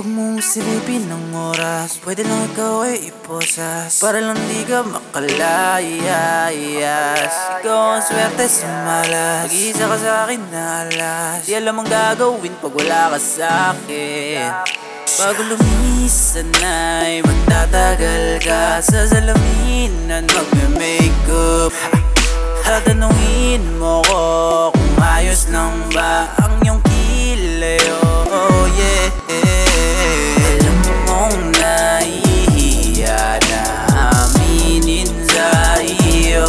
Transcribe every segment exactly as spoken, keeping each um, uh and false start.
Huwag mong silipin ng oras, pwede lang ikaw ay iposas, para lang di ka makalayas. Ikaw ang swerte sa malas, mag-iisa ka sa akin na alas. Di alam ang gagawin pag wala ka sa akin. Bago lumisan ay magtatagal ka sa salamin at magme-makeup. Tatanungin mo ko kung ayos lang ba ang iyong kilay. Oh yeah, alam mong nahihiya na aminin sa iyo.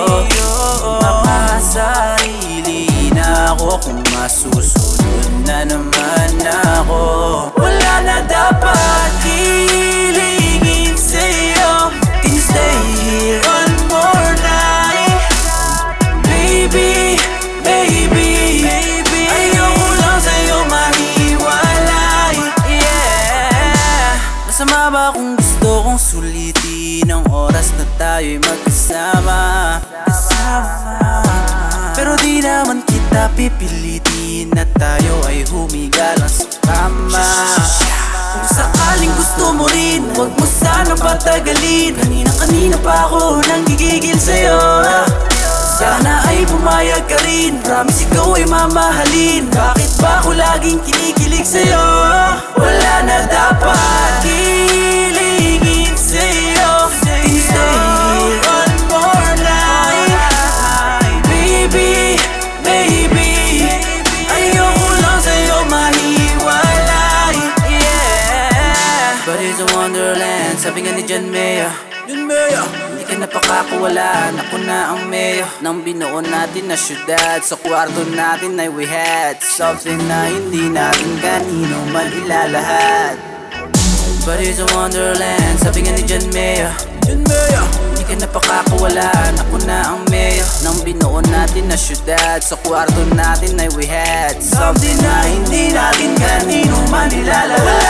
Makasarili na ako kung masusunod na naman ako. Wala na dapat kilingin sa'yo. Can you stay here one more night? Baby, baby, ayoko lang sa'yo mahiwalay. Yeah. Masama ba kung gusto kong sulitin ang oras na tayo'y magkasama? Kasama. Pero di naman kita pipilitin na tayo ay humiga lang sa kama. Kung sakaling gusto mo rin, huwag mo sana patagalin. Kanina-kanina pa ako nang gigigil sa'yo. Sana ay pumayag ka rin, promise ikaw ay mamahalin. Bakit ba ako laging kinikilig sa'yo? Wala na dapat kilingin sa'yo. Can you stay here one more night? Baby, baby, ayoko lang sa'yo mahiwalay. Yeah. But it's a wonderland, sabi nga ni John Mayer. John Mayer, hindi ka napakakuwalaan, ako na ang mayor nang binuo natin na syudad. Sa kwarto natin ay we had something na hindi natin kanino man ilalahad. But it's a wonderland, sabi nga ni John Mayer. John Mayer, hindi ka napakakuwalaan, ako na ang mayor nang binuo natin na syudad. Sa kwarto natin ay we had something na hindi natin kanino man ilalahad.